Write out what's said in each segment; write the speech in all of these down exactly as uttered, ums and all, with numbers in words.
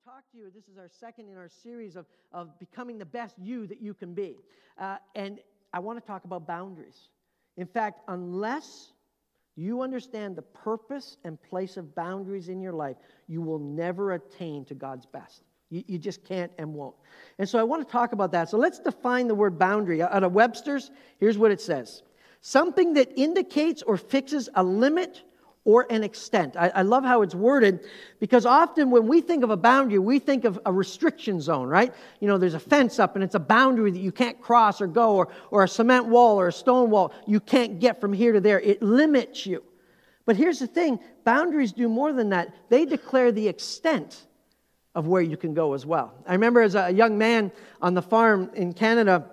talk to you. This is our second in our series of, of becoming the best you that you can be. Uh, and I want to talk about boundaries. In fact, unless you understand the purpose and place of boundaries in your life, you will never attain to God's best. You, you just can't and won't. And so I want to talk about that. So let's define the word boundary. Out of Webster's, here's what it says. Something that indicates or fixes a limit or an extent. I, I love how it's worded, because often when we think of a boundary, we think of a restriction zone, right? You know, there's a fence up and it's a boundary that you can't cross or go, or, or a cement wall or a stone wall. You can't get from here to there. It limits you. But here's the thing, boundaries do more than that. They declare the extent of where you can go as well. I remember as a young man on the farm in Canada,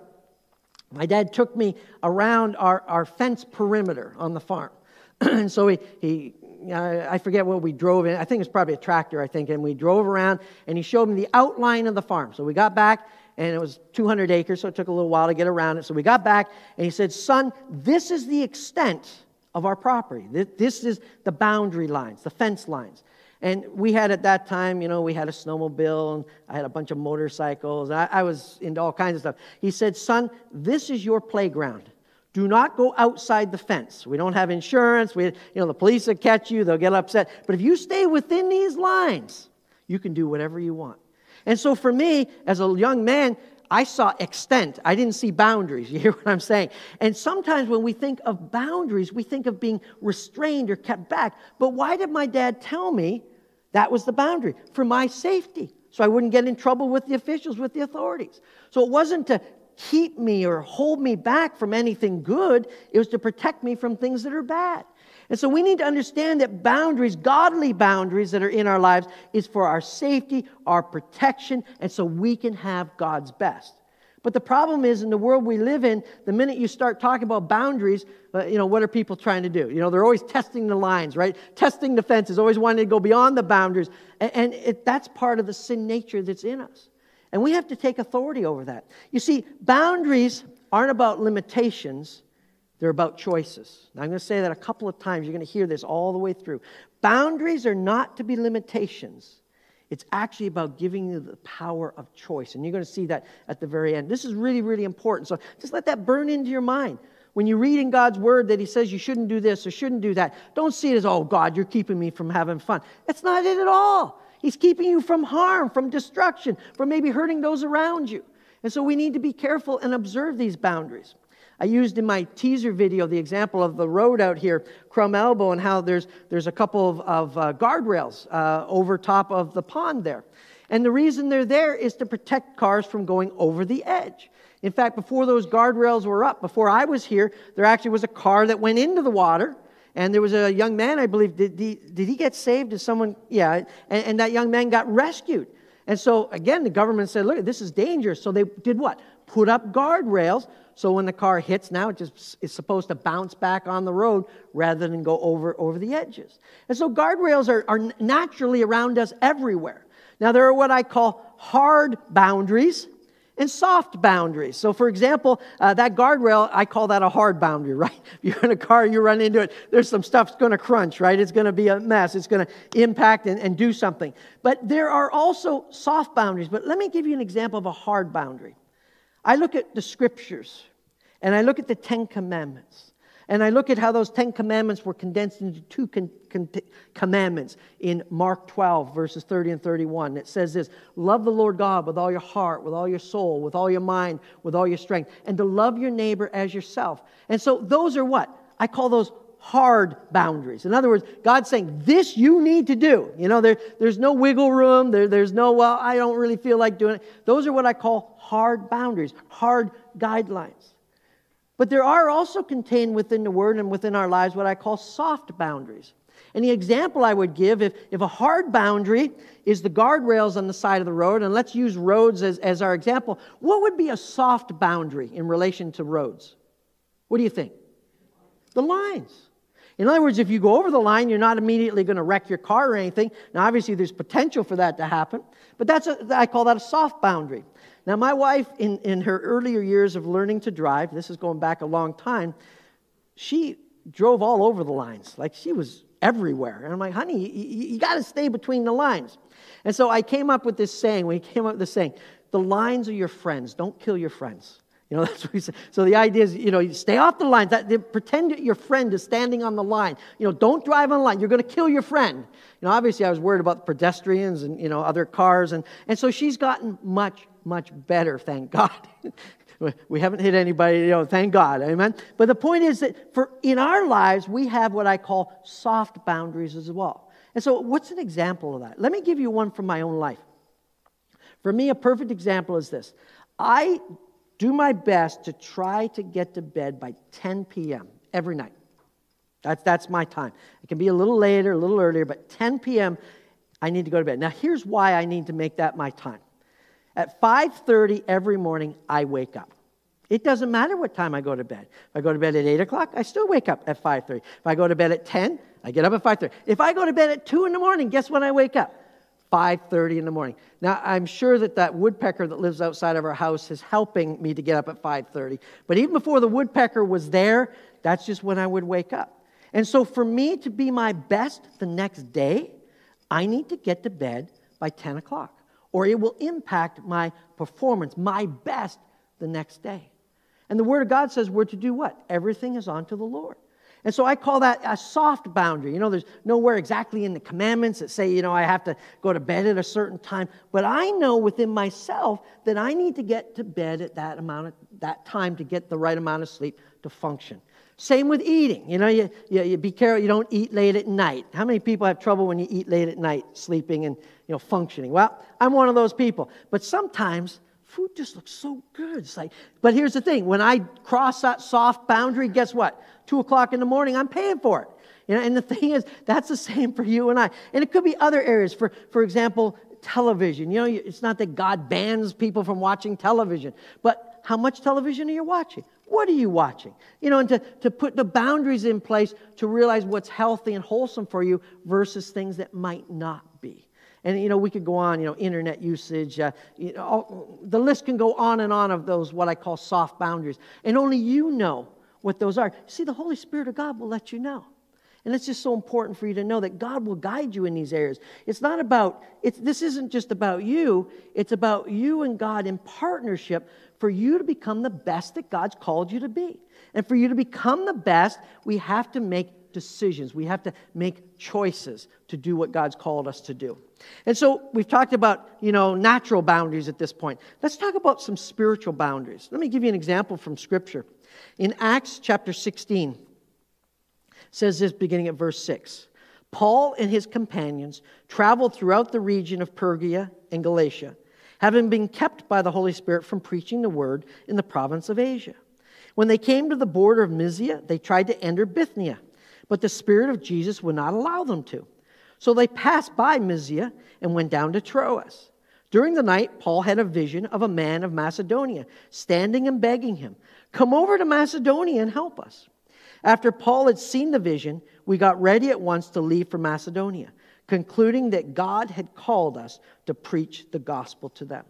my dad took me around our, our fence perimeter on the farm. And so he, he I forget what we drove in. I think it was probably a tractor, I think. And we drove around, and he showed me the outline of the farm. So we got back, and it was two hundred acres, so it took a little while to get around it. So we got back, and he said, son, this is the extent of our property. This is the boundary lines, the fence lines. And we had at that time, you know, we had a snowmobile, and I had a bunch of motorcycles. And I, I was into all kinds of stuff. He said, son, this is your playground. Do not go outside the fence. We don't have insurance. We, you know, the police will catch you. They'll get upset. But if you stay within these lines, you can do whatever you want. And so for me, as a young man, I saw extent. I didn't see boundaries. You hear what I'm saying? And sometimes when we think of boundaries, we think of being restrained or kept back. But why did my dad tell me that was the boundary? For my safety. So I wouldn't get in trouble with the officials, with the authorities. So it wasn't to keep me or hold me back from anything good. It was to protect me from things that are bad. And so we need to understand that boundaries, godly boundaries that are in our lives, is for our safety, our protection, and so we can have God's best. But the problem is, in the world we live in, the minute you start talking about boundaries, uh, you know, what are people trying to do? You know, they're always testing the lines, right? Testing the fences, always wanting to go beyond the boundaries. And, and it, that's part of the sin nature that's in us. And we have to take authority over that. You see, boundaries aren't about limitations. They're about choices. Now, I'm going to say that a couple of times. You're going to hear this all the way through. Boundaries are not to be limitations. It's actually about giving you the power of choice. And you're going to see that at the very end. This is really, really important. So just let that burn into your mind. When you read in God's Word that He says you shouldn't do this or shouldn't do that, don't see it as, oh, God, you're keeping me from having fun. That's not it at all. He's keeping you from harm, from destruction, from maybe hurting those around you. And so we need to be careful and observe these boundaries. I used in my teaser video the example of the road out here, Crum Elbow, and how there's, there's a couple of, of uh, guardrails uh, over top of the pond there. And the reason they're there is to protect cars from going over the edge. In fact, before those guardrails were up, before I was here, there actually was a car that went into the water. And there was a young man, I believe, did he, did he get saved? Did someone, yeah, and, and that young man got rescued. And so, again, the government said, look, this is dangerous. So they did what? Put up guardrails, so when the car hits now, it just is supposed to bounce back on the road rather than go over, over the edges. And so guardrails are, are naturally around us everywhere. Now, there are what I call hard boundaries and soft boundaries. So, for example, uh, that guardrail, I call that a hard boundary, right? If you're in a car, you run into it, there's some stuff's going to crunch, right? It's going to be a mess. It's going to impact and, and do something. But there are also soft boundaries. But let me give you an example of a hard boundary. I look at the Scriptures, and I look at the Ten Commandments. And I look at how those Ten Commandments were condensed into two con- con- commandments in Mark twelve, verses thirty and thirty-one. It says this, love the Lord God with all your heart, with all your soul, with all your mind, with all your strength, and to love your neighbor as yourself. And so those are what? I call those hard boundaries. In other words, God's saying, this you need to do. You know, there, there's no wiggle room. There, there's no, well, I don't really feel like doing it. Those are what I call hard boundaries, hard guidelines. But there are also contained within the Word and within our lives what I call soft boundaries. And the example I would give, if, if a hard boundary is the guardrails on the side of the road, and let's use roads as, as our example, what would be a soft boundary in relation to roads? What do you think? The lines. In other words, if you go over the line, you're not immediately going to wreck your car or anything. Now, obviously, there's potential for that to happen, but that's a, I call that a soft boundary. Now, my wife, in, in her earlier years of learning to drive, this is going back a long time, she drove all over the lines. Like, she was everywhere. And I'm like, honey, you, you, you got to stay between the lines. And so I came up with this saying, we came up with this saying, the lines are your friends. Don't kill your friends. You know, that's what we say. So the idea is, you know, you stay off the lines. That, they pretend that your friend is standing on the line. You know, don't drive on the line. You're going to kill your friend. You know, obviously I was worried about the pedestrians and, you know, other cars. And, and so she's gotten much, much better, thank God. We haven't hit anybody, you know, thank God, amen? But the point is that for in our lives, we have what I call soft boundaries as well. And so what's an example of that? Let me give you one from my own life. For me, a perfect example is this. I do my best to try to get to bed by ten p.m. every night. That's, that's my time. It can be a little later, a little earlier, but ten p.m., I need to go to bed. Now, here's why I need to make that my time. At five thirty every morning, I wake up. It doesn't matter what time I go to bed. If I go to bed at eight o'clock, I still wake up at five thirty. If I go to bed at ten, I get up at five thirty. If I go to bed at two in the morning, guess when I wake up? five thirty in the morning. Now, I'm sure that that woodpecker that lives outside of our house is helping me to get up at five thirty. But even before the woodpecker was there, that's just when I would wake up. And so for me to be my best the next day, I need to get to bed by ten o'clock, or it will impact my performance, my best the next day. And the Word of God says we're to do what? Everything is unto the Lord. And so I call that a soft boundary. You know, there's nowhere exactly in the commandments that say, you know, I have to go to bed at a certain time. But I know within myself that I need to get to bed at that amount of that time to get the right amount of sleep to function. Same with eating. You know, you, you, you be careful you don't eat late at night. How many people have trouble when you eat late at night, sleeping and, you know, functioning? Well, I'm one of those people. But sometimes food just looks so good. It's like, but here's the thing. When I cross that soft boundary, guess what? Two o'clock in the morning, I'm paying for it. You know, and the thing is, that's the same for you and I. And it could be other areas. For, for example, television. You know, it's not that God bans people from watching television. But how much television are you watching? What are you watching? You know, and to, to put the boundaries in place to realize what's healthy and wholesome for you versus things that might not be. And, you know, we could go on, you know, internet usage. Uh, you know, all, the list can go on and on of those what I call soft boundaries. And only you know what those are. See, the Holy Spirit of God will let you know. And it's just so important for you to know that God will guide you in these areas. It's not about, it's, this isn't just about you. It's about you and God in partnership for you to become the best that God's called you to be. And for you to become the best, we have to make decisions. We have to make choices to do what God's called us to do. And so we've talked about, you know, natural boundaries at this point. Let's talk about some spiritual boundaries. Let me give you an example from Scripture. In Acts chapter sixteen, it says this beginning at verse six. Paul and his companions traveled throughout the region of Phrygia and Galatia, having been kept by the Holy Spirit from preaching the word in the province of Asia. When they came to the border of Mysia, they tried to enter Bithynia, but the Spirit of Jesus would not allow them to. So they passed by Mysia and went down to Troas. During the night, Paul had a vision of a man of Macedonia, standing and begging him, "Come over to Macedonia and help us." After Paul had seen the vision, we got ready at once to leave for Macedonia, concluding that God had called us to preach the gospel to them.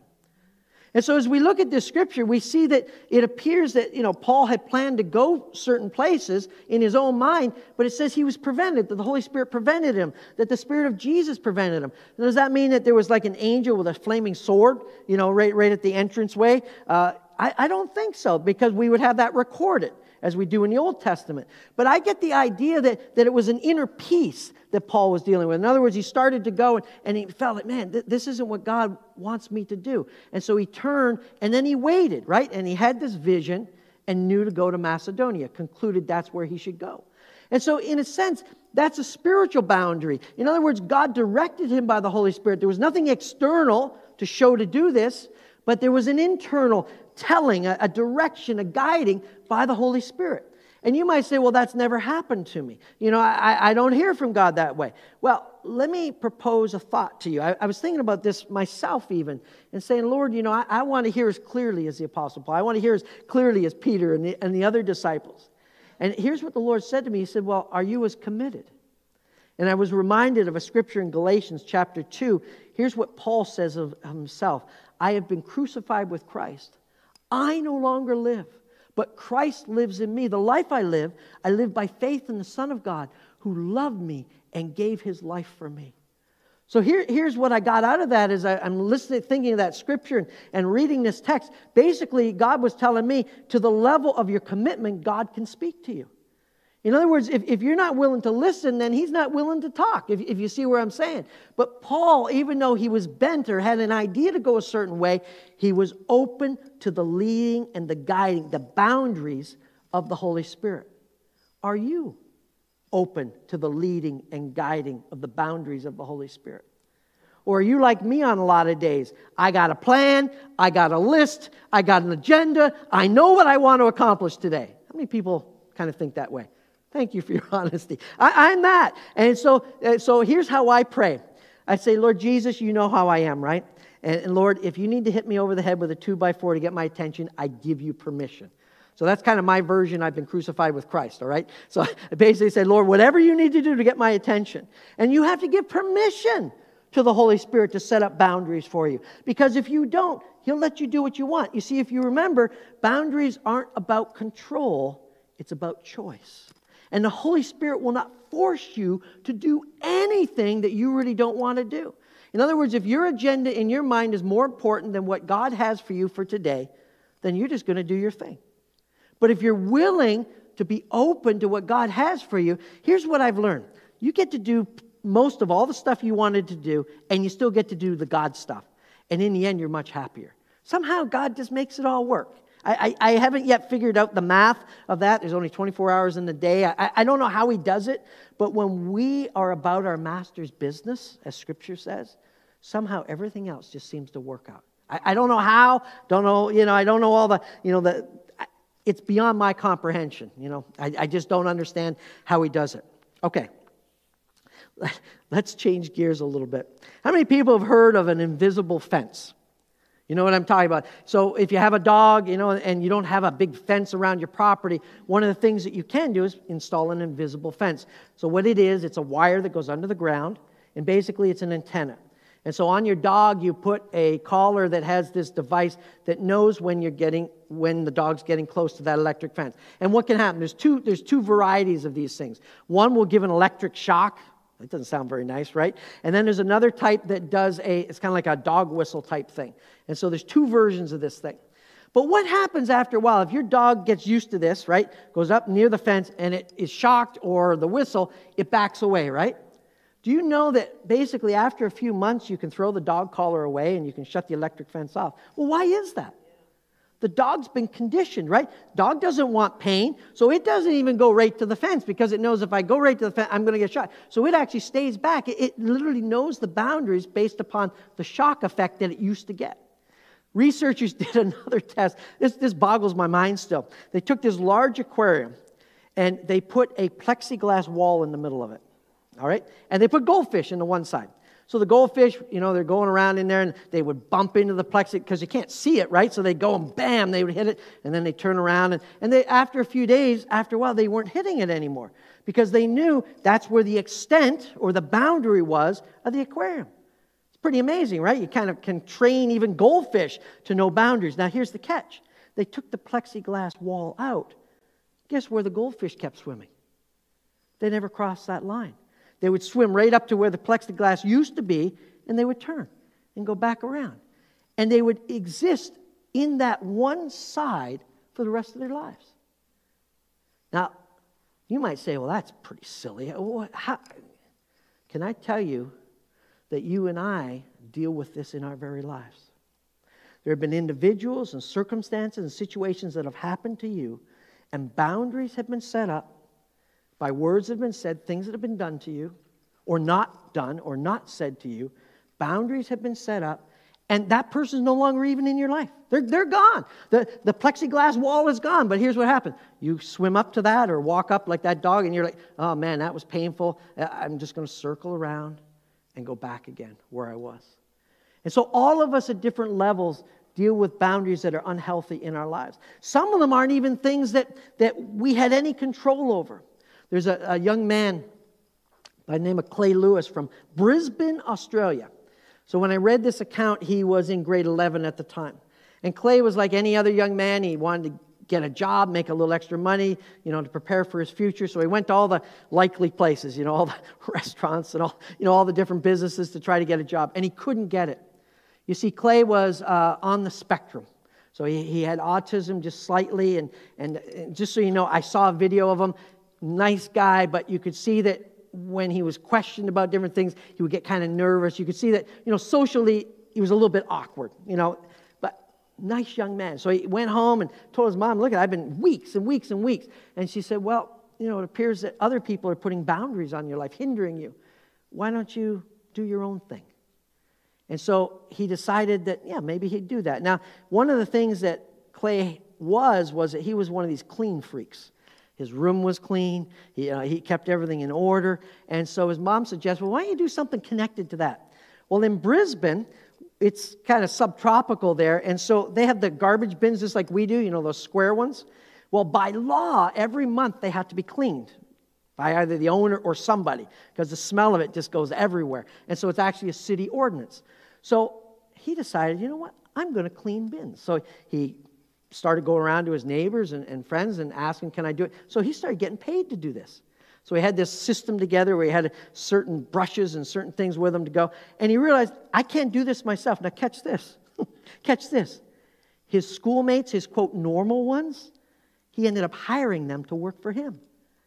And so as we look at this scripture, we see that it appears that, you know, Paul had planned to go certain places in his own mind, but it says he was prevented, that the Holy Spirit prevented him, that the Spirit of Jesus prevented him. Now, does that mean that there was like an angel with a flaming sword, you know, right, right at the entranceway? Uh, I, I don't think so, because we would have that recorded, as we do in the Old Testament. But I get the idea that, that it was an inner peace that Paul was dealing with. In other words, he started to go and, and he felt like, man, th- this isn't what God wants me to do. And so he turned and then he waited, right? And he had this vision and knew to go to Macedonia, concluded that's where he should go. And so in a sense, that's a spiritual boundary. In other words, God directed him by the Holy Spirit. There was nothing external to show to do this, but there was an internal telling, a, a direction, a guiding by the Holy Spirit. And you might say, well, that's never happened to me. You know, I, I don't hear from God that way. Well, let me propose a thought to you. I, I was thinking about this myself even, and saying, Lord, you know, I, I want to hear as clearly as the Apostle Paul. I want to hear as clearly as Peter and the, and the other disciples. And here's what the Lord said to me. He said, well, are you as committed? And I was reminded of a scripture in Galatians chapter two. Here's what Paul says of himself. I have been crucified with Christ. I no longer live, but Christ lives in me. The life I live, I live by faith in the Son of God who loved me and gave his life for me. So here, here's what I got out of that as I, I'm listening, thinking of that scripture and, and reading this text. Basically, God was telling me, to the level of your commitment, God can speak to you. In other words, if, if you're not willing to listen, then he's not willing to talk, if, if you see where I'm saying. But Paul, even though he was bent or had an idea to go a certain way, he was open to the leading and the guiding, the boundaries of the Holy Spirit. Are you open to the leading and guiding of the boundaries of the Holy Spirit? Or are you like me on a lot of days? I got a plan, I got a list, I got an agenda, I know what I want to accomplish today. How many people kind of think that way? Thank you for your honesty. I, I'm that. And so, uh, so here's how I pray. I say, Lord Jesus, you know how I am, right? And, and Lord, if you need to hit me over the head with a two by four to get my attention, I give you permission. So that's kind of my version. I've been crucified with Christ, all right? So I basically say, Lord, whatever you need to do to get my attention. And you have to give permission to the Holy Spirit to set up boundaries for you. Because if you don't, he'll let you do what you want. You see, if you remember, boundaries aren't about control. It's about choice. And the Holy Spirit will not force you to do anything that you really don't want to do. In other words, if your agenda in your mind is more important than what God has for you for today, then you're just going to do your thing. But if you're willing to be open to what God has for you, here's what I've learned. You get to do most of all the stuff you wanted to do, and you still get to do the God stuff. And in the end, you're much happier. Somehow, God just makes it all work. I, I, I haven't yet figured out the math of that. There's only twenty-four hours in the day. I, I don't know how he does it, but when we are about our master's business, as Scripture says, somehow everything else just seems to work out. I, I don't know how, don't know, you know, I don't know all the, you know, the... It's beyond my comprehension, you know. I, I just don't understand how he does it. Okay. Let's change gears a little bit. How many people have heard of an invisible fence? You know what I'm talking about? So if you have a dog, you know, and you don't have a big fence around your property, one of the things that you can do is install an invisible fence. So what it is, it's a wire that goes under the ground, and basically it's an antenna. And so on your dog, you put a collar that has this device that knows when you're getting, when the dog's getting close to that electric fence. And what can happen? There's two, there's two varieties of these things. One will give an electric shock. That doesn't sound very nice, right? And then there's another type that does a, it's kind of like a dog whistle type thing. And so there's two versions of this thing. But what happens after a while, if your dog gets used to this, right, goes up near the fence and it is shocked or the whistle, it backs away, right? Do you know that basically after a few months you can throw the dog collar away and you can shut the electric fence off? Well, why is that? The dog's been conditioned, right? Dog doesn't want pain, so it doesn't even go right to the fence because it knows if I go right to the fence, I'm going to get shot. So it actually stays back. It, it literally knows the boundaries based upon the shock effect that it used to get. Researchers did another test. This, this boggles my mind still. They took this large aquarium and they put a plexiglass wall in the middle of it. All right? And they put goldfish in the one side. So the goldfish, you know, they're going around in there and they would bump into the plexi because you can't see it, right? So they'd go and bam, they would hit it, and then they turn around. And, and they, after a few days, after a while, they weren't hitting it anymore because they knew that's where the extent or the boundary was of the aquarium. It's pretty amazing, right? You kind of can train even goldfish to know boundaries. Now, here's the catch. They took the plexiglass wall out. Guess where the goldfish kept swimming? They never crossed that line. They would swim right up to where the plexiglass used to be, and they would turn and go back around. And they would exist in that one side for the rest of their lives. Now, you might say, well, that's pretty silly. How? Can I tell you that you and I deal with this in our very lives? There have been individuals and circumstances and situations that have happened to you, and boundaries have been set up by words that have been said, things that have been done to you, or not done, or not said to you. Boundaries have been set up, and that person's no longer even in your life. They're, they're gone. The, the plexiglass wall is gone, but here's what happens. You swim up to that or walk up like that dog, and you're like, oh, man, that was painful. I'm just going to circle around and go back again where I was. And so all of us at different levels deal with boundaries that are unhealthy in our lives. Some of them aren't even things that, that we had any control over. There's a, a young man by the name of Clay Lewis from Brisbane, Australia. So when I read this account, he was in grade eleven at the time. And Clay was like any other young man. He wanted to get a job, make a little extra money, you know, to prepare for his future. So he went to all the likely places, you know, all the restaurants and all, you know, all the different businesses to try to get a job. And he couldn't get it. You see, Clay was uh, on the spectrum. So he, he had autism just slightly. And, and, and just so you know, I saw a video of him. Nice guy, but you could see that when he was questioned about different things, he would get kind of nervous. You could see that, you know, socially, he was a little bit awkward, you know. But nice young man. So he went home and told his mom, look, I've been weeks and weeks and weeks. And she said, well, you know, it appears that other people are putting boundaries on your life, hindering you. Why don't you do your own thing? And so he decided that, yeah, maybe he'd do that. Now, one of the things that Clay was, was that he was one of these clean freaks. His room was clean. He, uh, he kept everything in order. And so his mom suggested, well, why don't you do something connected to that? Well, in Brisbane, it's kind of subtropical there. And so they have the garbage bins just like we do, you know, those square ones. Well, by law, every month they have to be cleaned by either the owner or somebody because the smell of it just goes everywhere. And so it's actually a city ordinance. So he decided, you know what, I'm going to clean bins. So he started going around to his neighbors and, and friends and asking, can I do it? So he started getting paid to do this. So he had this system together where he had certain brushes and certain things with him to go. And he realized, I can't do this myself. Now catch this. Catch this. His schoolmates, his, quote, normal ones, he ended up hiring them to work for him.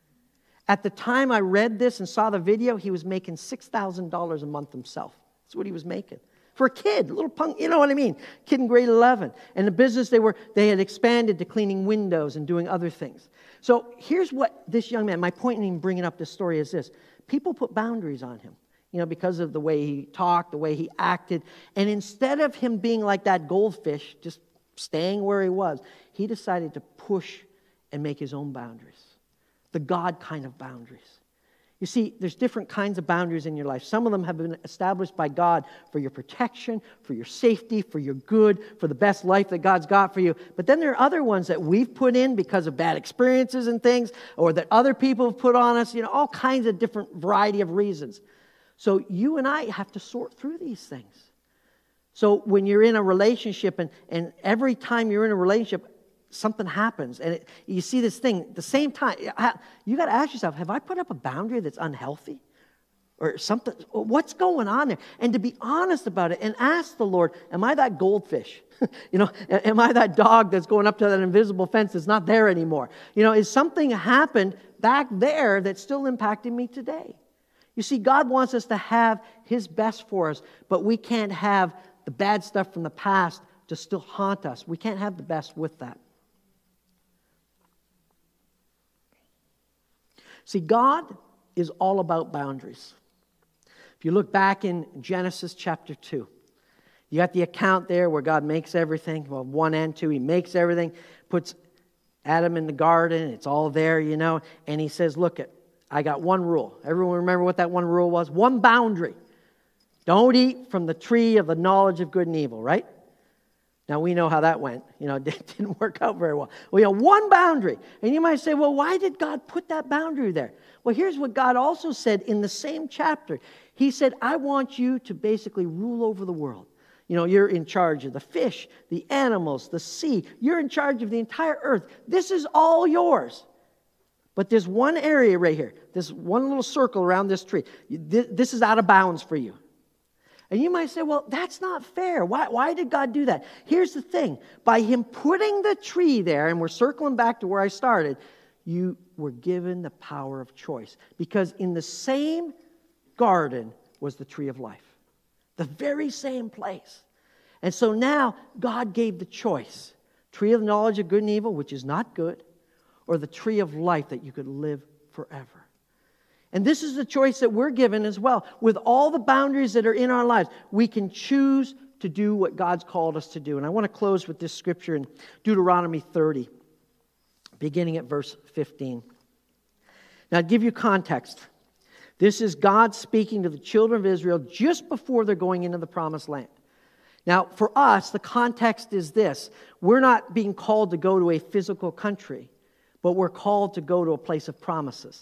At the time I read this and saw the video, he was making six thousand dollars a month himself. That's what he was making. For a kid, a little punk, you know what I mean? Kid in grade eleven. And the business, they were they had expanded to cleaning windows and doing other things. So here's what this young man, my point in bringing up this story is this. People put boundaries on him, you know, because of the way he talked, the way he acted. And instead of him being like that goldfish, just staying where he was, he decided to push and make his own boundaries. The God kind of boundaries. You see, there's different kinds of boundaries in your life. Some of them have been established by God for your protection, for your safety, for your good, for the best life that God's got for you. But then there are other ones that we've put in because of bad experiences and things, or that other people have put on us, you know, all kinds of different variety of reasons. So you and I have to sort through these things. So when you're in a relationship, and, and every time you're in a relationship, something happens, and it, you see this thing at the same time. You got to ask yourself, have I put up a boundary that's unhealthy? Or something? What's going on there? And to be honest about it and ask the Lord, am I that goldfish? You know, am I that dog that's going up to that invisible fence that's not there anymore? You know, is something happened back there that's still impacting me today? You see, God wants us to have His best for us, but we can't have the bad stuff from the past to still haunt us. We can't have the best with that. See, God is all about boundaries. If you look back in Genesis chapter two, you got the account there where God makes everything. Well, one and two, He makes everything, puts Adam in the garden. It's all there, you know. And He says, look, it, I got one rule. Everyone remember what that one rule was? One boundary. Don't eat from the tree of the knowledge of good and evil, right? Now, we know how that went. You know, it didn't work out very well. Well, you know, one boundary. And you might say, well, why did God put that boundary there? Well, here's what God also said in the same chapter. He said, I want you to basically rule over the world. You know, you're in charge of the fish, the animals, the sea. You're in charge of the entire earth. This is all yours. But there's one area right here. There's one little circle around this tree. This is out of bounds for you. And you might say, well, that's not fair. Why, why did God do that? Here's the thing. By Him putting the tree there, and we're circling back to where I started, you were given the power of choice. Because in the same garden was the tree of life. The very same place. And so now God gave the choice. Tree of the knowledge of good and evil, which is not good, or the tree of life that you could live forever. And this is the choice that we're given as well. With all the boundaries that are in our lives, we can choose to do what God's called us to do. And I want to close with this scripture in Deuteronomy thirty, beginning at verse fifteen. Now, to give you context, this is God speaking to the children of Israel just before they're going into the promised land. Now, for us, the context is this. We're not being called to go to a physical country, but we're called to go to a place of promises.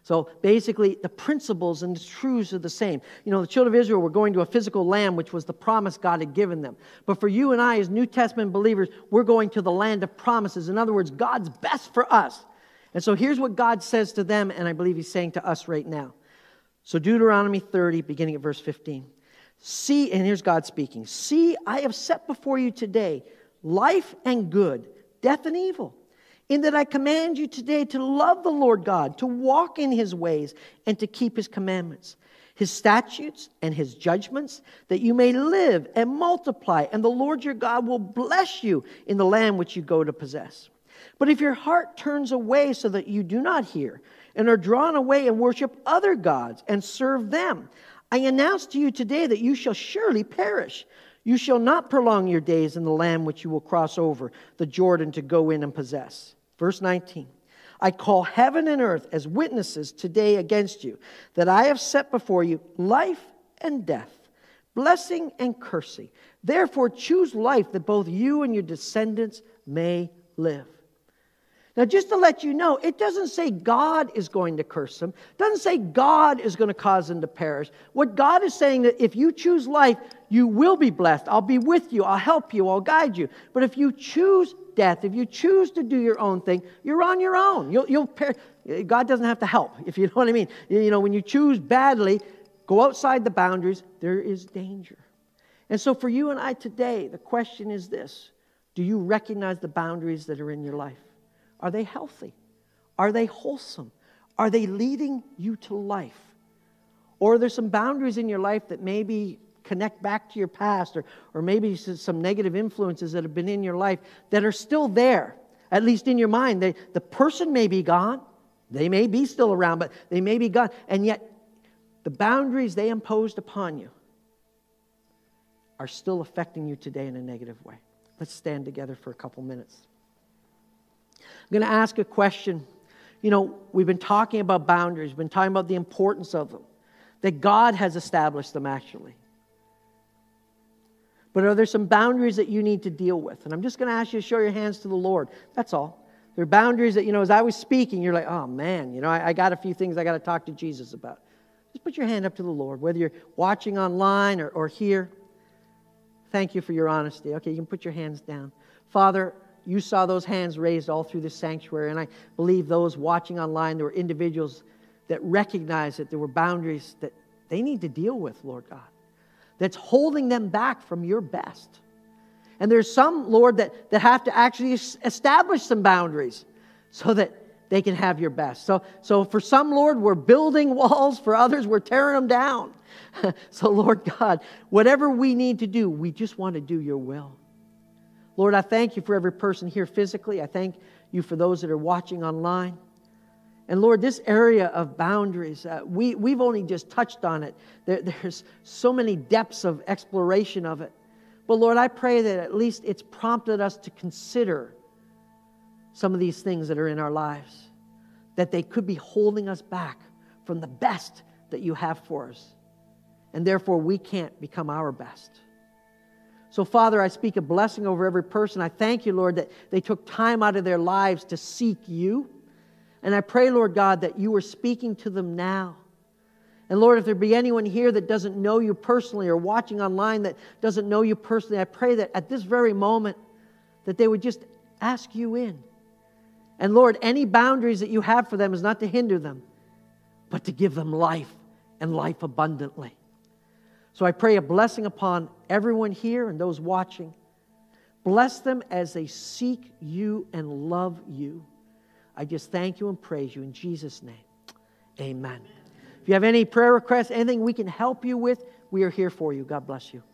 So basically, the principles and the truths are the same. You know, the children of Israel were going to a physical land, which was the promise God had given them. But for you and I, as New Testament believers, we're going to the land of promises. In other words, God's best for us. And so here's what God says to them, and I believe he's saying to us right now. So Deuteronomy thirty, beginning at verse fifteen. See, and here's God speaking. See, I have set before you today life and good, death and evil. In that I command you today to love the Lord God, to walk in his ways, and to keep his commandments, his statutes and his judgments, that you may live and multiply, and the Lord your God will bless you in the land which you go to possess. But if your heart turns away so that you do not hear, and are drawn away and worship other gods and serve them, I announce to you today that you shall surely perish. You shall not prolong your days in the land which you will cross over the Jordan to go in and possess. Verse nineteen, I call heaven and earth as witnesses today against you, that I have set before you life and death, blessing and cursing. Therefore choose life that both you and your descendants may live. Now, just to let you know, it doesn't say God is going to curse them. It doesn't say God is going to cause them to perish. What God is saying that if you choose life, you will be blessed. I'll be with you. I'll help you. I'll guide you. But if you choose death, if you choose to do your own thing, you're on your own. You'll, you'll per- God doesn't have to help, if you know what I mean. You know, when you choose badly, go outside the boundaries, there is danger. And so for you and I today, the question is this. Do you recognize the boundaries that are in your life? Are they healthy? Are they wholesome? Are they leading you to life? Or are there some boundaries in your life that maybe connect back to your past, or, or maybe some negative influences that have been in your life that are still there, at least in your mind? They, the person may be gone. They may be still around, but they may be gone. And yet, the boundaries they imposed upon you are still affecting you today in a negative way. Let's stand together for a couple minutes. I'm going to ask a question. You know, we've been talking about boundaries. We've been talking about the importance of them, that God has established them actually. But are there some boundaries that you need to deal with? And I'm just going to ask you to show your hands to the Lord. That's all. There are boundaries that, you know, as I was speaking, you're like, oh man, you know, I, I got a few things I got to talk to Jesus about. Just put your hand up to the Lord, whether you're watching online or, or here. Thank you for your honesty. Okay, you can put your hands down. Father, you saw those hands raised all through this sanctuary, and I believe those watching online, there were individuals that recognized that there were boundaries that they need to deal with, Lord God, that's holding them back from your best. And there's some, Lord, that, that have to actually establish some boundaries so that they can have your best. So, so for some, Lord, we're building walls. For others, we're tearing them down. So, Lord God, whatever we need to do, we just want to do your will. Lord, I thank you for every person here physically. I thank you for those that are watching online. And Lord, this area of boundaries, uh, we, we've only just touched on it. There, there's so many depths of exploration of it. But Lord, I pray that at least it's prompted us to consider some of these things that are in our lives, that they could be holding us back from the best that you have for us. And therefore, we can't become our best. So, Father, I speak a blessing over every person. I thank you, Lord, that they took time out of their lives to seek you. And I pray, Lord God, that you are speaking to them now. And Lord, if there be anyone here that doesn't know you personally or watching online that doesn't know you personally, I pray that at this very moment that they would just ask you in. And Lord, any boundaries that you have for them is not to hinder them, but to give them life and life abundantly. So I pray a blessing upon everyone here and those watching. Bless them as they seek you and love you. I just thank you and praise you in Jesus' name. Amen. If you have any prayer requests, anything we can help you with, we are here for you. God bless you.